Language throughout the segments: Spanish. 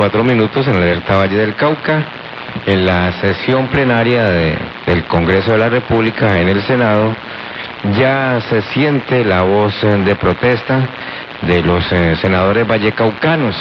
4 minutos en Alerta Valle del Cauca, en la sesión plenaria del Congreso de la República en el Senado, ya se siente la voz de protesta de los senadores vallecaucanos.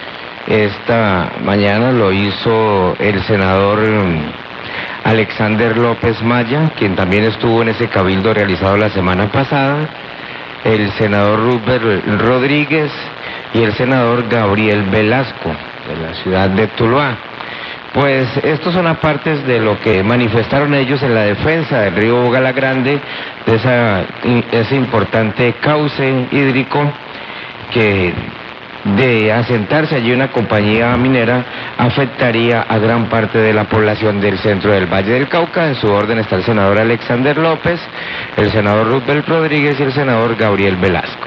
Esta mañana lo hizo el senador Alexander López Maya, quien también estuvo en ese cabildo realizado la semana pasada, el senador Rubén Rodríguez y el senador Gabriel Velasco, de la ciudad de Tuluá. Pues estos son apartes de lo que manifestaron ellos en la defensa del río Bugalagrande, de ese importante cauce hídrico que, de asentarse allí una compañía minera, afectaría a gran parte de la población del centro del Valle del Cauca. En su orden está el senador Alexander López, el senador Rubén Rodríguez y el senador Gabriel Velasco.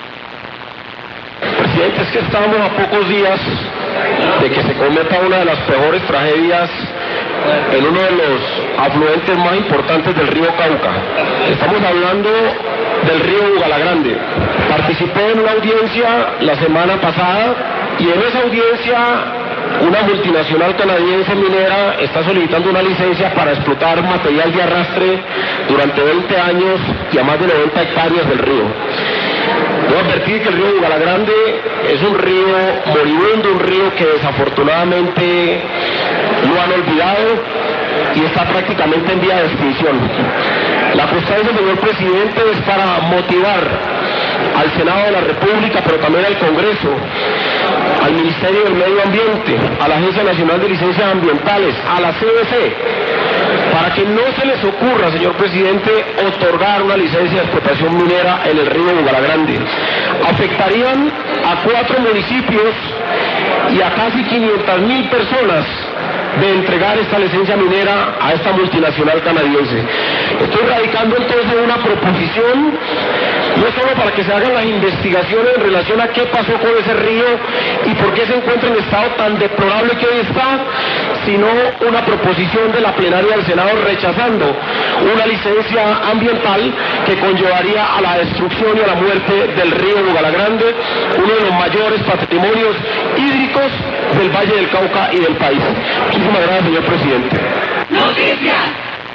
Presidente, es que estamos a pocos días de que se cometa una de las peores tragedias en uno de los afluentes más importantes del río Cauca. Estamos hablando del río Bugalagrande. Participé en una audiencia la semana pasada y en esa audiencia una multinacional canadiense minera está solicitando una licencia para explotar material de arrastre durante 20 años y a más de 90 hectáreas del río. Debo advertir que el río Bugalagrande es un río moribundo, un río que desafortunadamente lo han olvidado y está prácticamente en vía de extinción. La constancia, señor presidente, es para motivar al Senado de la República, pero también al Congreso, al Ministerio del Medio Ambiente, a la Agencia Nacional de Licencias Ambientales, a la CBC, para que no se les ocurra, señor presidente, otorgar una licencia de explotación minera en el río Bugalagrande. Afectarían a 4 municipios y a casi 500.000 personas de entregar esta licencia minera a esta multinacional canadiense. Estoy radicando entonces una proposición, no solo para que se hagan las investigaciones en relación a qué pasó con ese río y por qué se encuentra en estado tan deplorable que hoy está, sino una proposición de la plenaria del Senado rechazando una licencia ambiental que conllevaría a la destrucción y a la muerte del río Bugalagrande, uno de los mayores patrimonios hídricos del Valle del Cauca y del país. Muchísimas gracias, señor presidente. ¡Noticias!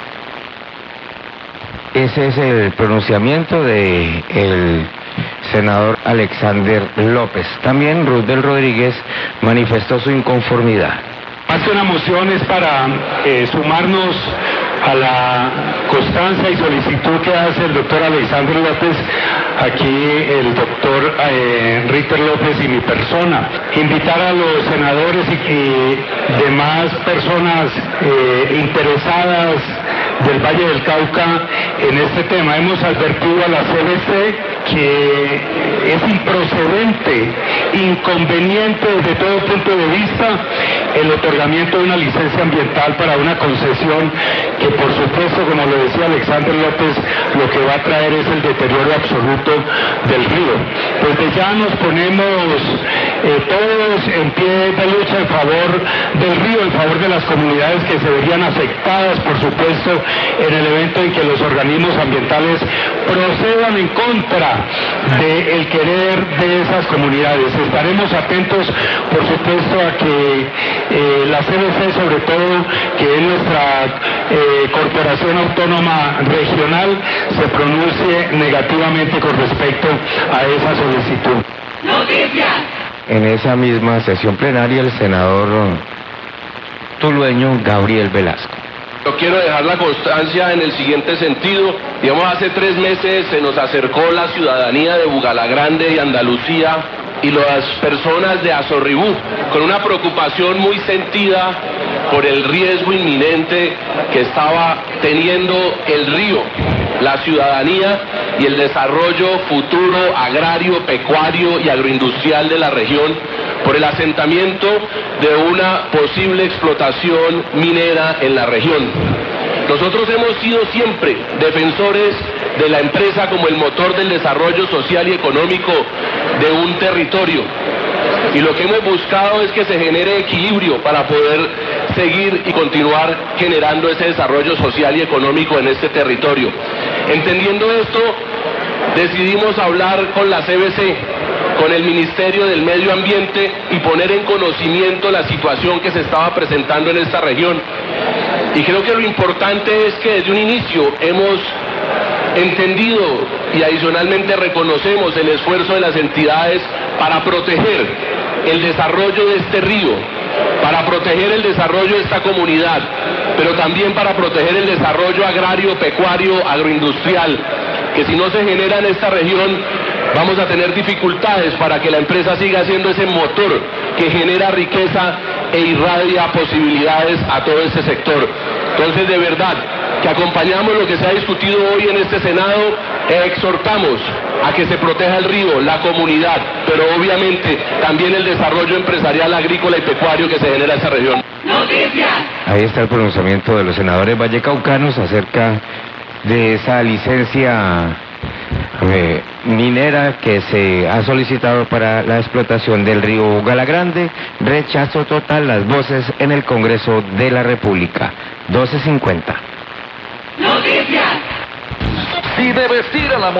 Ese es el pronunciamiento del senador Alexander López. También Rubén Rodríguez manifestó su inconformidad. Más que una moción es para sumarnos a la constancia y solicitud que hace el doctor Alexander López, aquí el doctor Ritter López y mi persona. Invitar a los senadores y demás personas interesadas del Valle del Cauca en este tema. Hemos advertido a la CBC que es improcedente, inconveniente desde todo punto de vista el otorgamiento de una licencia ambiental para una concesión que, por supuesto, como lo decía Alexander López, lo que va a traer es el deterioro absoluto del río. Desde ya nos ponemos todos en pie de lucha en favor del río, en favor de las comunidades que se verían afectadas, por supuesto, en el evento en que los organismos ambientales procedan en contra del querer de esas comunidades. Estaremos atentos, por supuesto, a que la CBC, sobre todo, que es nuestra corporación autónoma regional, se pronuncie negativamente con respecto a esa solicitud. ¡Noticias! En esa misma sesión plenaria, el senador tulueño Gabriel Velasco. Yo quiero dejar la constancia en el siguiente sentido. Digamos, hace 3 meses se nos acercó la ciudadanía de Bugalagrande y Andalucía y las personas de Azorribú con una preocupación muy sentida por el riesgo inminente que estaba teniendo el río, la ciudadanía y el desarrollo futuro agrario, pecuario y agroindustrial de la región por el asentamiento de una posible explotación minera en la región. Nosotros hemos sido siempre defensores de la empresa como el motor del desarrollo social y económico de un territorio. Y lo que hemos buscado es que se genere equilibrio para poder seguir y continuar generando ese desarrollo social y económico en este territorio. Entendiendo esto, decidimos hablar con la CBC con el Ministerio del Medio Ambiente y poner en conocimiento la situación que se estaba presentando en esta región. Y creo que lo importante es que desde un inicio hemos entendido y adicionalmente reconocemos el esfuerzo de las entidades para proteger el desarrollo de este río, para proteger el desarrollo de esta comunidad, pero también para proteger el desarrollo agrario, pecuario, agroindustrial, que si no se genera en esta región vamos a tener dificultades para que la empresa siga siendo ese motor que genera riqueza e irradia posibilidades a todo este sector. Entonces, de verdad, que acompañamos lo que se ha discutido hoy en este Senado e exhortamos a que se proteja el río, la comunidad, pero obviamente también el desarrollo empresarial, agrícola y pecuario que se genera en esta región. Noticias. Ahí está el pronunciamiento de los senadores vallecaucanos acerca de esa licencia minera que se ha solicitado para la explotación del río Galagrande. Rechazo total, las voces en el Congreso de la República. 12:50. Noticias. Si de vestir a la